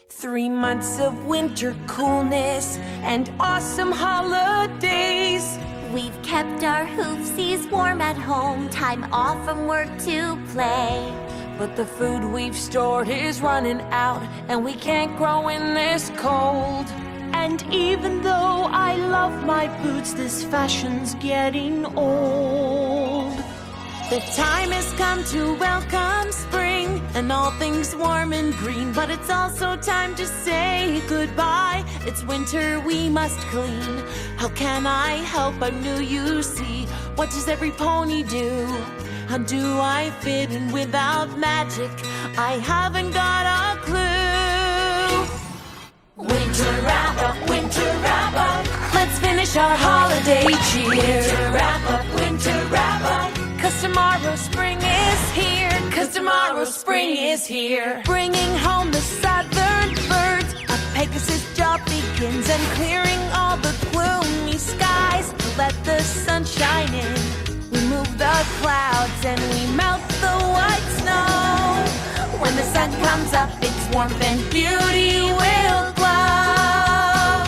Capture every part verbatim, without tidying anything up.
Three months of winter coolness and awesome holidays. We've kept our hoofsies warm at home, time off from work to play. But the food we've stored is running out, and we can't grow in this cold. And even though I love my boots, this fashion's getting old. The time has come to welcome spring and all things warm and green. But it's also time to say goodbye. It's winter, we must clean. How can I help? I'm new, you see. What does every pony do? How do I fit in without magic? I haven't got a clue. Winter wrap up, winter wrap up. Let's finish our holiday cheer. Winter wrap up, winter wrap up. Cause tomorrow spring is here. Cause tomorrow spring is here. Bringing home the southern birds. A Pegasus job begins, and clearing all the gloomy skies to let the sun shine in. We move the clouds and we melt the white snow. When the sun comes up, its warmth and beauty will glow.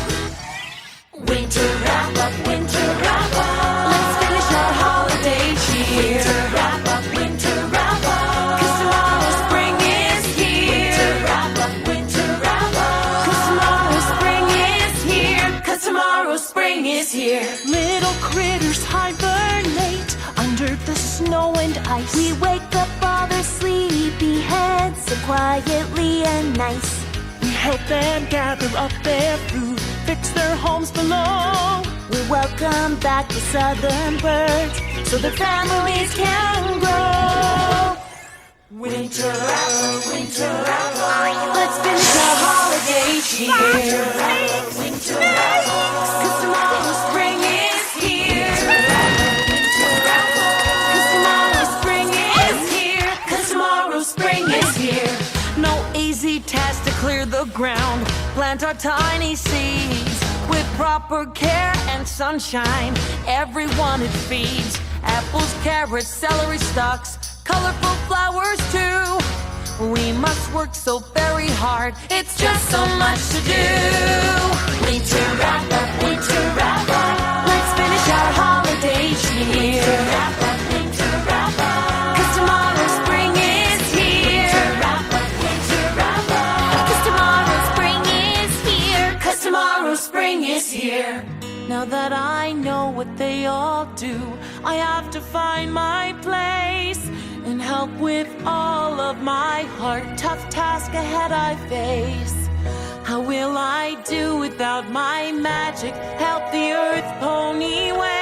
Winter wrap up, winter wrap up. Let's finish our holiday cheer. Winter wrap up, winter wrap up. Cause tomorrow spring is here. Winter wrap up, winter wrap up. Cause tomorrow spring is here. Cause tomorrow spring is here. Little critters hibernate under the snow and ice. We wake up all their sleepy heads so quietly and nice. We help them gather up their food, fix their homes below. We welcome back the southern birds so their families can grow. Winter wrap up, winter wrap up. Let's finish our holiday cheer. Winter wrap up, winter wrap up. Cause tomorrow spring is here. Winter wrap up, cause tomorrow spring is here. Cause tomorrow spring is here. No easy task to clear the ground, plant our tiny seeds. With proper care and sunshine, everyone it feeds. Apples, carrots, celery stalks, colorful flowers too. We must work so very hard, it's just so much to do. Winter wrap up, winter wrap up. Let's finish our holiday cheer. Winter wrap up, winter wrap up. Cause tomorrow spring is here. Winter wrap up, winter wrap up. Cause tomorrow spring is here. Cause tomorrow spring is here. Now that I know what they all do, I have to find my place and help with all of my heart. Tough task ahead I face. How will I do without my magic? Help the earth pony way.